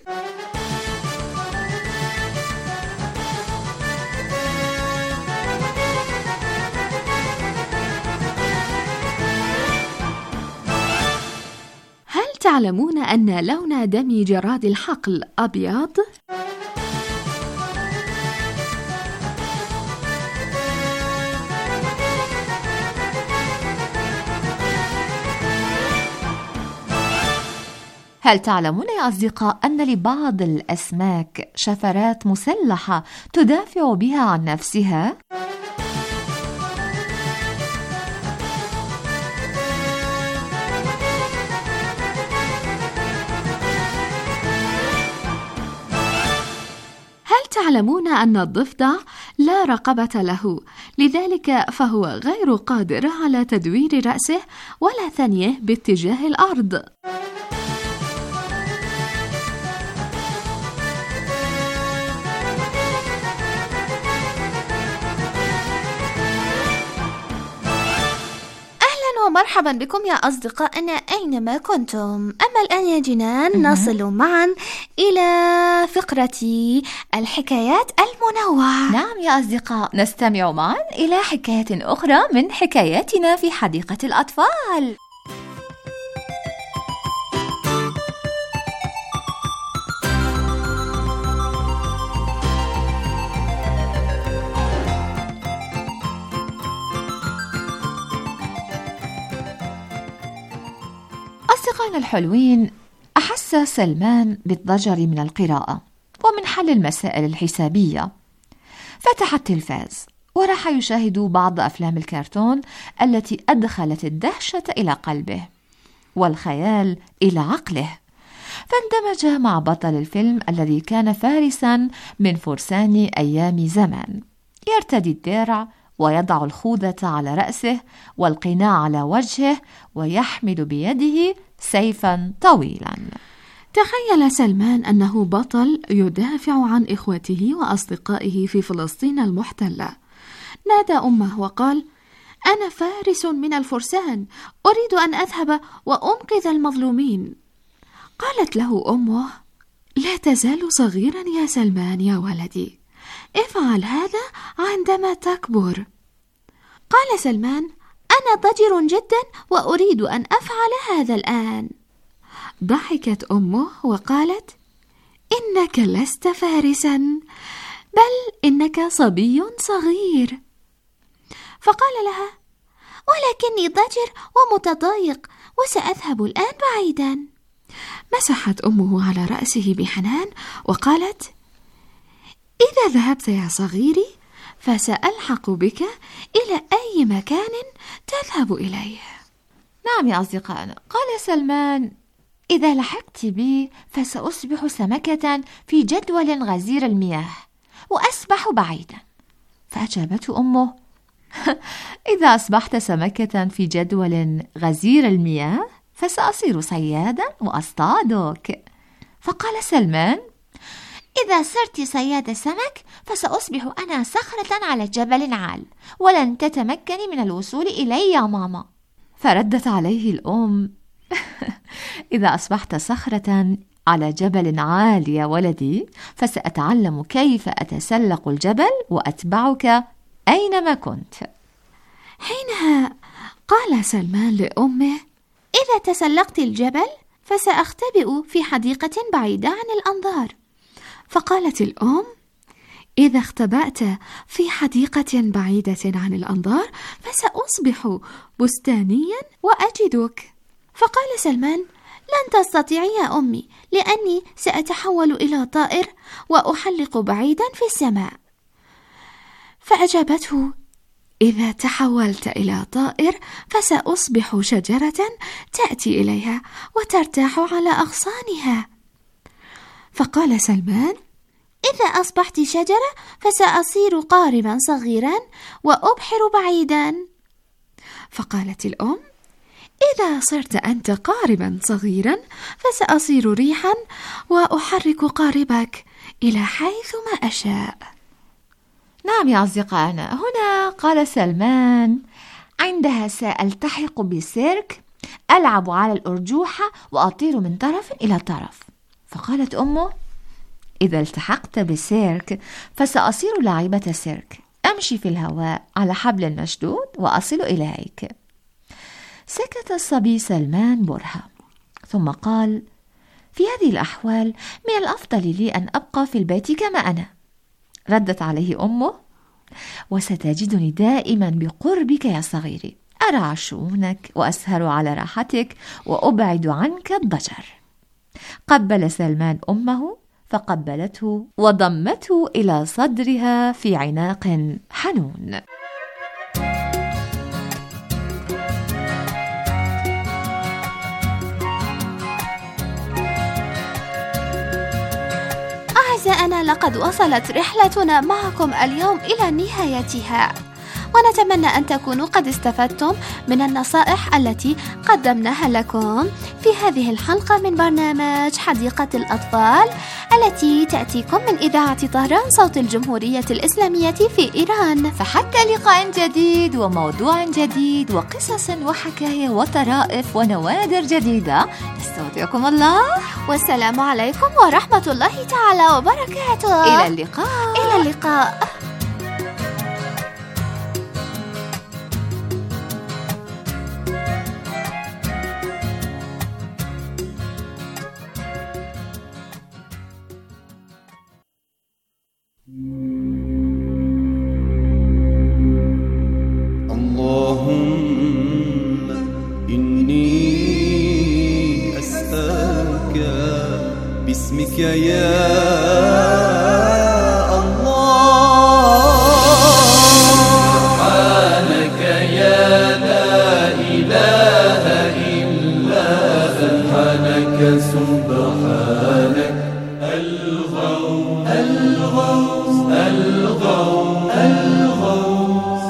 [SPEAKER 9] هل تعلمون أن لون دم جراد الحقل أبيض؟
[SPEAKER 6] هل تعلمون يا أصدقاء أن لبعض الأسماك شفرات مسلحة تدافع بها عن نفسها؟
[SPEAKER 9] هل تعلمون أن الضفدع لا رقبة له، لذلك فهو غير قادر على تدوير رأسه ولا ثنيه باتجاه الأرض؟
[SPEAKER 8] ومرحبا بكم يا أصدقائنا أينما كنتم. أما الآن يا جنان نصل معا إلى فقرة الحكايات المنوعة.
[SPEAKER 6] نعم يا أصدقاء، نستمع معا إلى حكاية أخرى من حكاياتنا في حديقة الأطفال. أصدقائنا الحلوين، أحس سلمان بالضجر من القراءة ومن حل المسائل الحسابية. فتح التلفاز وراح يشاهد بعض أفلام الكرتون التي أدخلت الدهشة إلى قلبه والخيال إلى عقله، فاندمج مع بطل الفيلم الذي كان فارسا من فرسان أيام زمان، يرتدي الدرع ويضع الخوذة على رأسه والقناع على وجهه ويحمل بيده سيفا طويلا.
[SPEAKER 9] تخيل سلمان أنه بطل يدافع عن إخوته وأصدقائه في فلسطين المحتلة. نادى أمه وقال: أنا فارس من الفرسان، أريد أن أذهب وأنقذ المظلومين. قالت له أمه: لا تزال صغيرا يا سلمان يا ولدي، افعل هذا عندما تكبر. قال سلمان: أنا ضجر جدا وأريد أن أفعل هذا الآن. ضحكت أمه وقالت: إنك لست فارسا،
[SPEAKER 8] أنك صبي صغير. فقال لها: ولكني ضجر ومتضايق وسأذهب الآن بعيدا. مسحت أمه على رأسه بحنان وقالت: إذا ذهبت يا صغيري فسألحق بك إلى أي مكان تذهب إليه.
[SPEAKER 6] نعم يا أصدقائنا، قال سلمان: إذا لحقت بي فسأصبح سمكة في جدول غزير المياه وأسبح بعيدا. فأجابته أمه: إذا أصبحت سمكة في جدول غزير المياه فسأصير صيادا وأصطادك. فقال سلمان: إذا صرت صياد سمك فسأصبح أنا صخرة على جبل عال ولن تتمكني من الوصول إلي يا ماما. فردت عليه الأم: إذا أصبحت صخرة على جبل عال يا ولدي فسأتعلم كيف أتسلق الجبل وأتبعك أينما كنت.
[SPEAKER 8] حينها قال سلمان لأمه: إذا تسلقت الجبل فسأختبئ في حديقة بعيدة عن الأنظار. فقالت الأم: إذا اختبأت في حديقة بعيدة عن الأنظار فسأصبح بستانيا وأجدك. فقال سلمان: لن تستطيعي يا أمي، لأني سأتحول إلى طائر وأحلق بعيدا في السماء. فأجابته: إذا تحولت إلى طائر فسأصبح شجرة تأتي إليها وترتاح على أغصانها. فقال سلمان: إذا أصبحت شجرة فسأصير قاربا صغيرا وأبحر بعيدا. فقالت الأم: إذا صرت أنت قاربا صغيرا فسأصير ريحا وأحرك قاربك إلى حيث ما أشاء.
[SPEAKER 6] نعم يا أصدقائنا، هنا قال سلمان: عندها سألتحق بسيرك ألعب على الأرجوحة وأطير من طرف إلى طرف. فقالت أمه: إذا التحقت بسيرك فسأصير لاعبة سيرك أمشي في الهواء على حبل مشدود وأصل إليك. سكت الصبي سلمان برهة ثم قال: في هذه الأحوال من الأفضل لي أن أبقى في البيت كما أنا. ردت عليه أمه: وستجدني دائما بقربك يا صغيري، أرعى شؤونك وأسهر على راحتك وأبعد عنك الضجر. قبل سلمان أمه فقبلته وضمته إلى صدرها في عناق حنون.
[SPEAKER 8] أعزائنا، لقد وصلت رحلتنا معكم اليوم إلى نهايتها، ونتمنى أن تكونوا قد استفدتم من النصائح التي قدمناها لكم في هذه الحلقة من برنامج حديقة الأطفال التي تأتيكم من إذاعة طهران صوت الجمهورية الإسلامية في إيران.
[SPEAKER 6] فحتى لقاء جديد وموضوع جديد وقصص وحكاية وطرائف ونوادر جديدة، نستودعكم الله،
[SPEAKER 8] والسلام عليكم ورحمة الله تعالى وبركاته.
[SPEAKER 6] إلى اللقاء.
[SPEAKER 8] إلى اللقاء.
[SPEAKER 16] اللهم إني أسألك باسمك يا الله، سبحانك يا لا إله إلا سبحانك سبحانك الغوث الغوث الغوث الغوث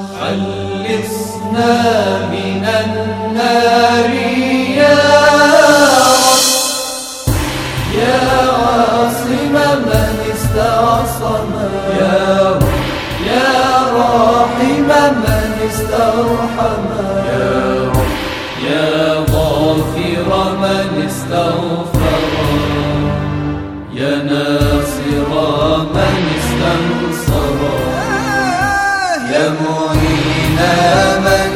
[SPEAKER 16] خلصنا من النار يا رب، يا عاصم من استعصم يا رب، يا راحم من استرحم يا رب، يا غافر من استغفر، يا ناصر من استنصر، يا معين من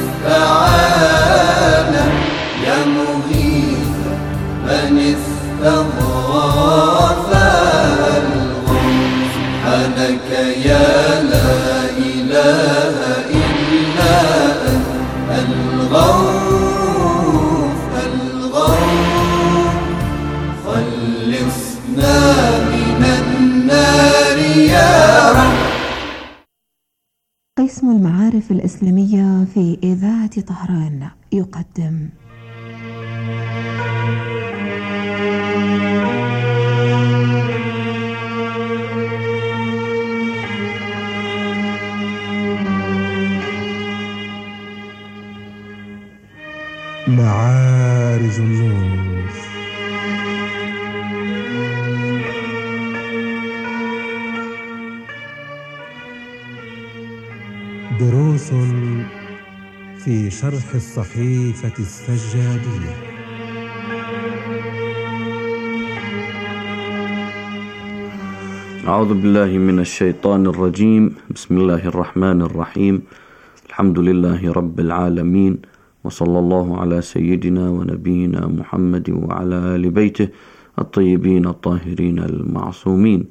[SPEAKER 16] استعان، يا مغيث من استغاث، الغوث سبحانك يا لا إله إلا أنت الغوث الغوث خلصنا من النار يا رب.
[SPEAKER 17] قسم المعارف الإسلامية في إذاعة طهران يقدم
[SPEAKER 18] معارج النور. دروس في شرح الصحيفة السجادية.
[SPEAKER 19] أعوذ بالله من الشيطان الرجيم. بسم الله الرحمن الرحيم. الحمد لله رب العالمين، وصلى الله على سيدنا ونبينا محمد وعلى آل بيته الطيبين الطاهرين المعصومين.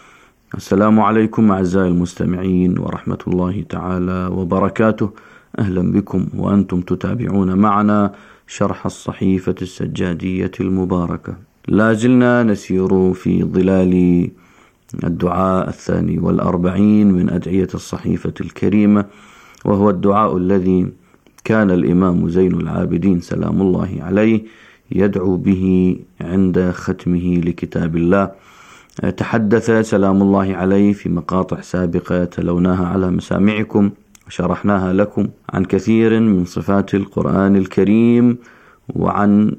[SPEAKER 19] السلام عليكم أعزائي المستمعين ورحمة الله تعالى وبركاته. أهلا بكم وأنتم تتابعون معنا شرح الصحيفة السجادية المباركة. لا زلنا نسير في ظلال الدعاء الثاني والأربعين من أدعية الصحيفة الكريمة، وهو الدعاء الذي كان الإمام زين العابدين سلام الله عليه يدعو به عند ختمه لكتاب الله. تحدث سلام الله عليه في مقاطع سابقة تلوناها على مسامعكم وشرحناها لكم عن كثير من صفات القرآن الكريم، وعن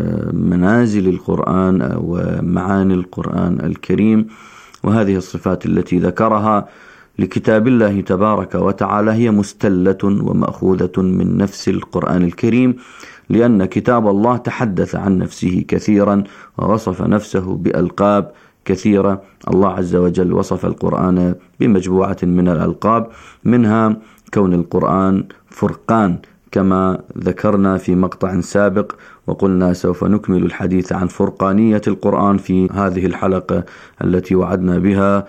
[SPEAKER 19] منازل القرآن ومعاني القرآن الكريم، وهذه الصفات التي ذكرها لكتاب الله تبارك وتعالى هي مستلة ومأخوذة من نفس القرآن الكريم، لأن كتاب الله تحدث عن نفسه كثيرا ووصف نفسه بألقاب كثيرة. الله عز وجل وصف القرآن بمجموعة من الألقاب، منها كون القرآن فرقان كما ذكرنا في مقطع سابق، وقلنا سوف نكمل الحديث عن فرقانية القرآن في هذه الحلقة التي وعدنا بها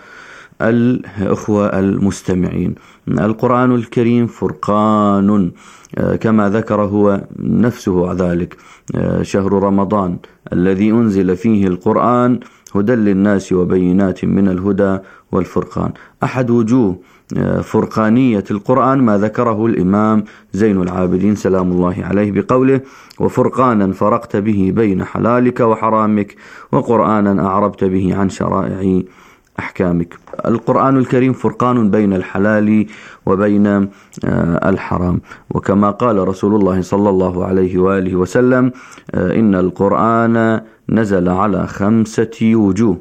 [SPEAKER 19] الأخوة المستمعين. القرآن الكريم فرقان كما ذكر هو نفسه ذلك. شهر رمضان الذي أنزل فيه القرآن هدى للناس وبينات من الهدى والفرقان. أحد وجوه فرقانية القرآن ما ذكره الإمام زين العابدين سلام الله عليه بقوله: وفرقانا فرقت به بين حلالك وحرامك وقرآنا أعربت به عن شرائع أحكامك. القرآن الكريم فرقان بين الحلال وبين الحرام، وكما قال رسول الله صلى الله عليه وآله وسلم: إن القرآن نزل على خمسة وجوه: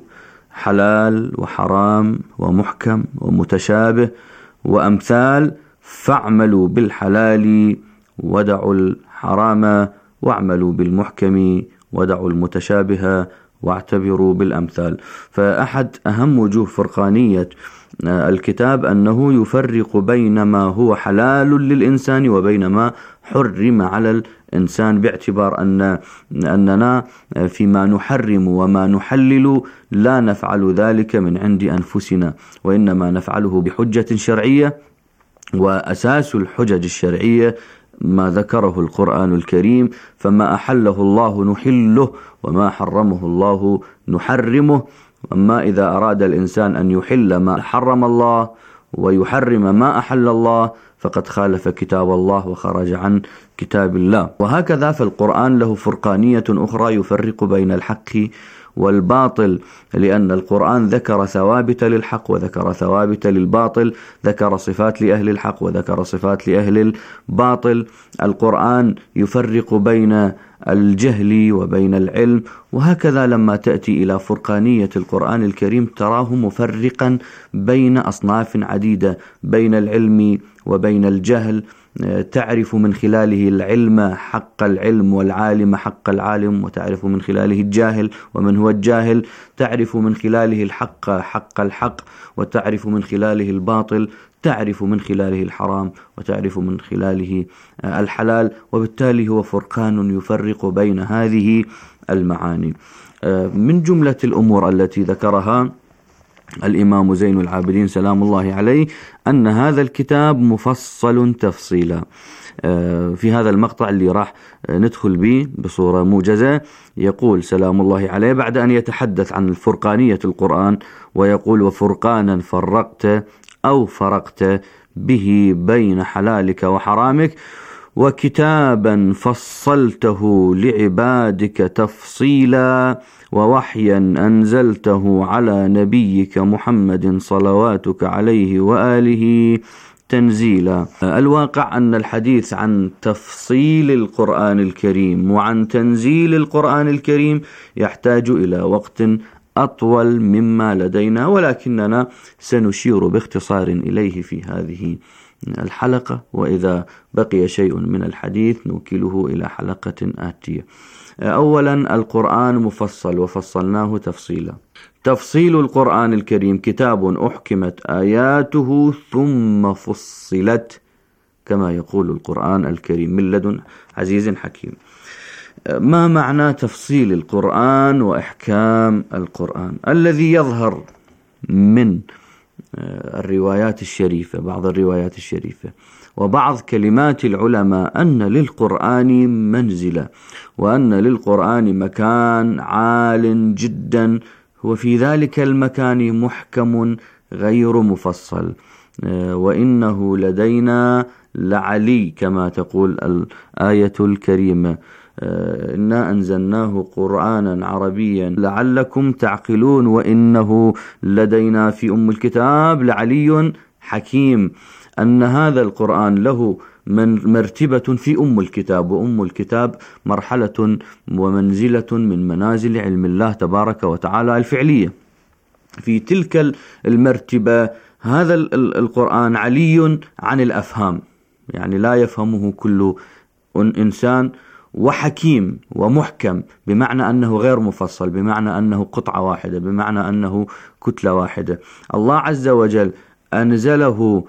[SPEAKER 19] حلال وحرام ومحكم ومتشابه وأمثال، فاعملوا بالحلال ودعوا الحرام، واعملوا بالمحكم ودعوا المتشابه، واعتبروا بالأمثال. فأحد أهم وجوه فرقانية الكتاب أنه يفرق بين ما هو حلال للإنسان وبين ما حرم على الإنسان، باعتبار أن أننا فيما نحرم وما نحلل لا نفعل ذلك من عند أنفسنا، وإنما نفعله بحجة شرعية، وأساس الحجج الشرعية ما ذكره القرآن الكريم: فما أحله الله نحله وما حرمه الله نحرمه. أما إذا أراد الإنسان أن يحل ما حرم الله ويحرم ما أحل الله فقد خالف كتاب الله وخرج عن كتاب الله. وهكذا فالقرآن له فرقانية أخرى يفرق بين الحق والباطل، لأن القرآن ذكر ثوابت للحق وذكر ثوابت للباطل، ذكر صفات لأهل الحق وذكر صفات لأهل الباطل. القرآن يفرق بين الجهل وبين العلم، وهكذا لما تأتي إلى فرقانية القرآن الكريم تراه مفرقا بين أصناف عديدة، بين العلم وبين الجهل. تعرف من خلاله العلم حق العلم والعالم حق العالم، وتعرف من خلاله الجاهل ومن هو الجاهل، تعرف من خلاله الحق حق الحق، وتعرف من خلاله الباطل، تعرف من خلاله الحرام وتعرف من خلاله الحلال. وبالتالي هو فرقان يفرق بين هذه المعاني. من جملة الأمور التي ذكرها الإمام زين العابدين سلام الله عليه أن هذا الكتاب مفصل تفصيلا. في هذا المقطع اللي راح ندخل به بصورة موجزة يقول سلام الله عليه بعد أن يتحدث عن الفرقانية القرآن ويقول: وفرقانا فرقت أو فرقت به بين حلالك وحرامك، وكتابا فصلته لعبادك تفصيلا، ووحيا أنزلته على نبيك محمد صلواتك عليه وآله تنزيلا. الواقع أن الحديث عن تفصيل القرآن الكريم وعن تنزيل القرآن الكريم يحتاج إلى وقت أطول مما لدينا، ولكننا سنشير باختصار إليه في هذه الحلقة، وإذا بقي شيء من الحديث نوكله إلى حلقة آتية. أولا، القرآن مفصل وفصلناه تفصيلا. تفصيل القرآن الكريم كتاب أحكمت آياته ثم فصلت، كما يقول القرآن الكريم من لدن عزيز حكيم. ما معنى تفصيل القرآن وإحكام القرآن؟ الذي يظهر من الروايات الشريفة، بعض الروايات الشريفة وبعض كلمات العلماء، أن للقرآن منزلة وأن للقرآن مكان عال جدا، وفي ذلك المكان محكم غير مفصل، وإنه لدينا لعلي كما تقول الآية الكريمة: إنا أنزلناه قرآنا عربيا لعلكم تعقلون، وإنه لدينا في أم الكتاب لعلي حكيم. أن هذا القرآن له من مرتبة في أم الكتاب، وأم الكتاب مرحلة ومنزلة من منازل علم الله تبارك وتعالى الفعلية. في تلك المرتبة هذا القرآن علي عن الأفهام، يعني لا يفهمه كل إنسان، وحكيم ومحكم، بمعنى أنه غير مفصل، بمعنى أنه قطعة واحدة، بمعنى أنه كتلة واحدة. الله عز وجل أنزله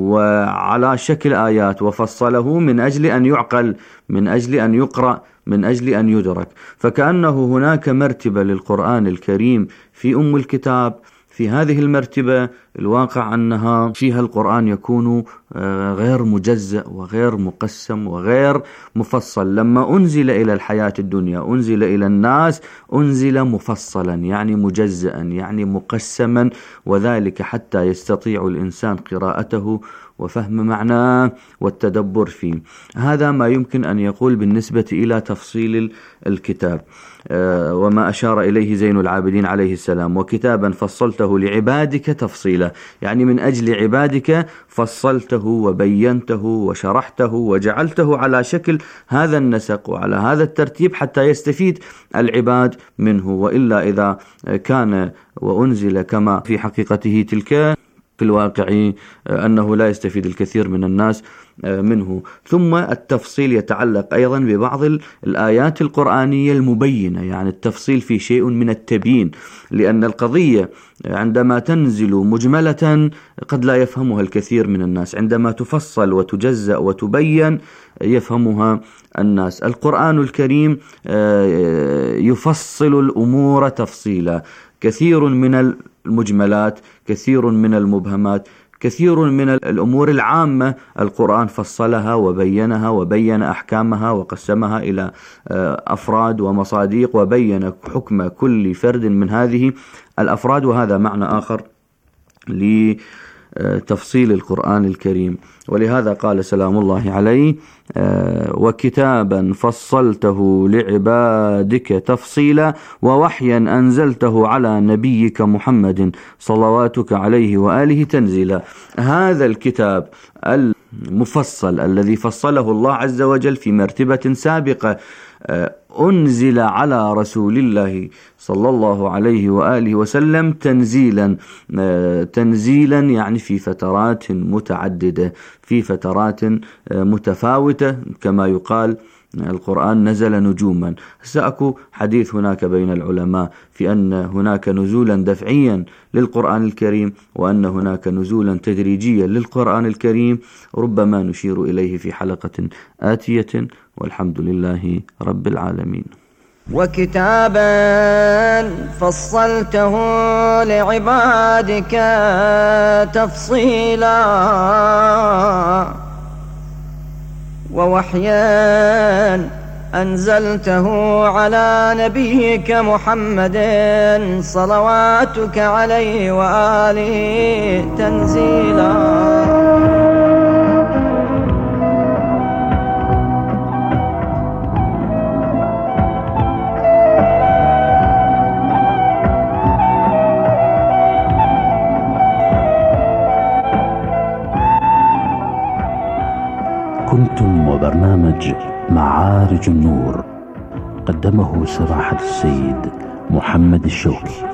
[SPEAKER 19] وعلى شكل آيات وفصله من أجل أن يعقل، من أجل أن يقرأ، من أجل أن يدرك. فكأنه هناك مرتبة للقرآن الكريم في أم الكتاب. في هذه المرتبة الواقع أنها فيها القرآن يكون غير مجزأ وغير مقسم وغير مفصل. لما أنزل إلى الحياة الدنيا، أنزل إلى الناس، أنزل مفصلا، يعني مجزأ، يعني مقسما، وذلك حتى يستطيع الإنسان قراءته وفهم معناه والتدبر فيه. هذا ما يمكن أن يقول بالنسبة إلى تفصيل الكتاب. أه وما أشار إليه زين العابدين عليه السلام: وكتابا فصلته لعبادك تفصيلا، يعني من أجل عبادك فصلته وبينته وشرحته وجعلته على شكل هذا النسق وعلى هذا الترتيب حتى يستفيد العباد منه، وإلا إذا كان وأنزل كما في حقيقته تلك، في الواقع أنه لا يستفيد الكثير من الناس منه. ثم التفصيل يتعلق أيضا ببعض الآيات القرآنية المبينة، يعني التفصيل في شيء من التبيين، لأن القضية عندما تنزل مجملة قد لا يفهمها الكثير من الناس، عندما تفصل وتجزأ وتبين يفهمها الناس. القرآن الكريم يفصل الأمور تفصيلا، كثير من المجملات، كثير من المبهمات، كثير من الأمور العامة القرآن فصلها وبينها وبين أحكامها وقسمها إلى أفراد ومصاديق، وبين حكم كل فرد من هذه الأفراد. وهذا معنى آخر لتفصيل القرآن الكريم. ولهذا قال سلام الله عليه: وكتابا فصلته لعبادك تفصيلا، ووحيا أنزلته على نبيك محمد صلواتك عليه وآله تنزيلا. هذا الكتاب المفصل الذي فصله الله عز وجل في مرتبة سابقة أنزل على رسول الله صلى الله عليه وآله وسلم تنزيلا، تنزيلا يعني في فترات متعددة، في فترات متفاوتة، كما يقال القرآن نزل نجوما. سأكو حديث هناك بين العلماء في أن هناك نزولا دفعيا للقرآن الكريم، وأن هناك نزولا تدريجيا للقرآن الكريم، ربما نشير إليه في حلقة آتية، والحمد لله رب العالمين.
[SPEAKER 20] وكتابا فصلته لعبادك تفصيلا ووحيا أنزلته على نبيك محمد صلواتك عليه وآله تنزيلا.
[SPEAKER 7] كنتم وبرنامج معارج النور، قدمه سراحة السيد محمد الشوكي.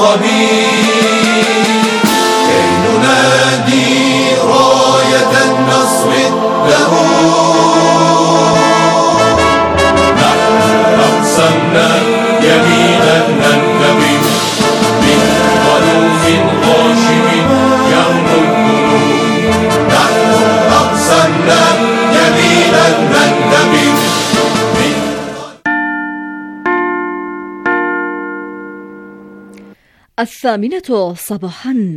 [SPEAKER 16] خبير كي ننادي راية النصر
[SPEAKER 3] الثامنة صباحا.